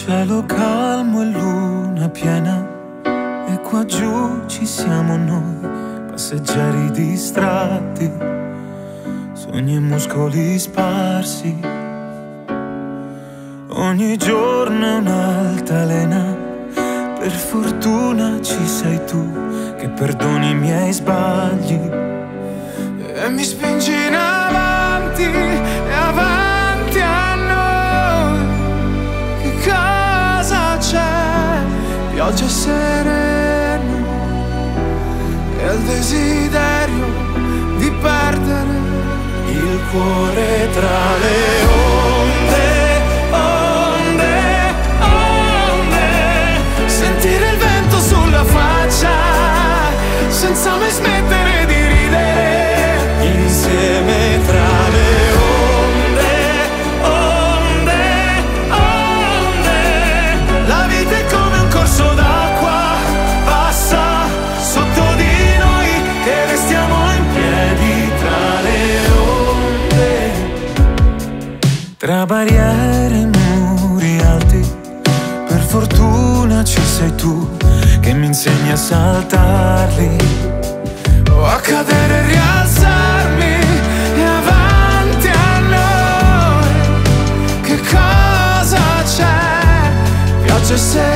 Cielo calmo e luna piena, e qua giù ci siamo noi, passeggeri distratti, sogni e muscoli sparsi. Ogni giorno è un'altalena, per fortuna ci sei tu che perdoni i miei sbagli e mi spingi in avanti e avanti a noi. Che cosa c'è? Pioggia serena e il desiderio di perdere il cuore tra le onde. Sentire il vento sulla faccia senza mai smettere di ridere insieme tra le onde, onde, onde. La vita è come un corso d'acqua, passa sotto di noi e restiamo in piedi tra le onde. Tra barriere e muri alti, per fortuna ci sei tu che mi insegni a saltarli o a cadere e rialzarmi e avanti a noi. Che cosa c'è? Pioggia e